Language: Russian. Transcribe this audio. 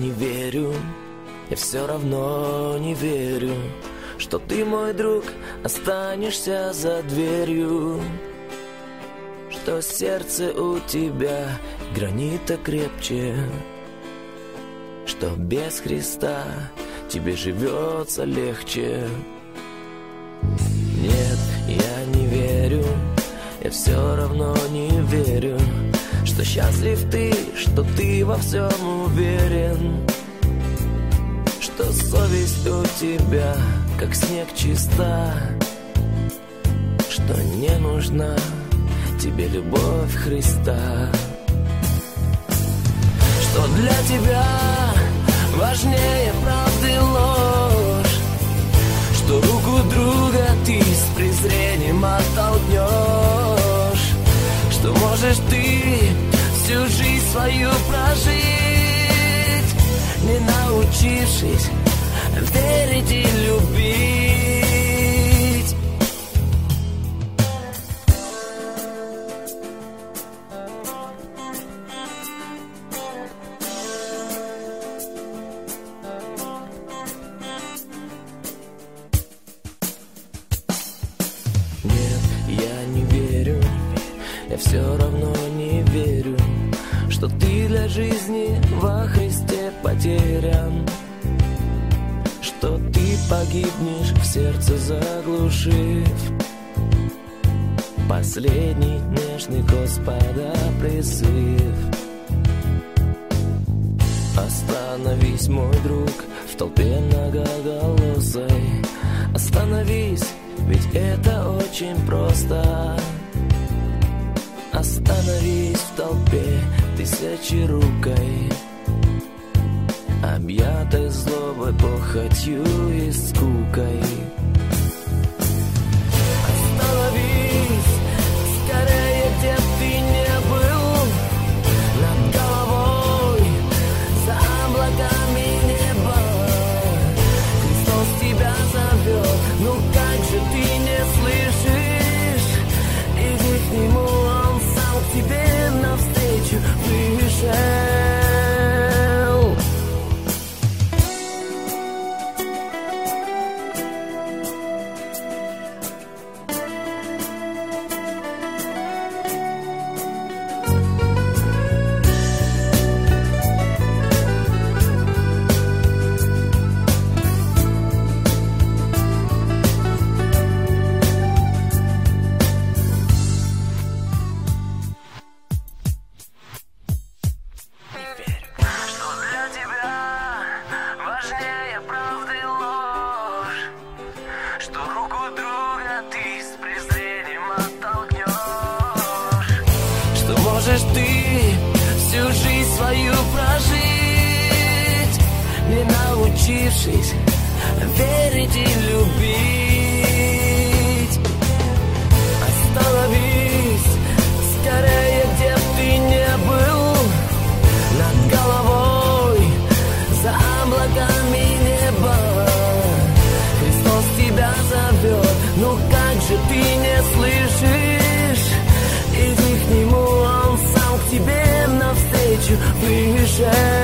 не верю, я все равно не верю, что ты, мой друг, останешься за дверью, что сердце у тебя гранита крепче, что без Христа тебе живется легче. Нет, я не верю, я все равно не верю, что счастлив ты, что ты во всем уверен, что совесть у тебя как снег чиста, что не нужна тебе любовь Христа, что для тебя важнее правды ложь, что руку друга ты с презрением оттолкнешь, что можешь ты всю жизнь свою прожить, не научившись верить и любить. Нет, я не верю, я все равно не верю, что ты для жизни во Христе потерян, что ты погибнешь в сердце заглушив последний нежный Господа призыв. Остановись, мой друг, в толпе многоголосой, остановись, ведь это очень просто. Остановись в толпе тысячерукой, объятой злобой, похотью и скукой. Остановись, скорее, где ты не был, над головой, за облаками неба. Христос тебя зовет, ну как же ты не слышишь? Иди к Нему, Он сам к тебе навстречу пришел. Можешь ты всю жизнь свою прожить, не научившись верить и любить. Остановись, скорее, где ты не был, над головой, за облаками неба. Христос тебя зовет, ну как же ты не слышишь? Иди к Нему, Он сам к тебе навстречу пришел.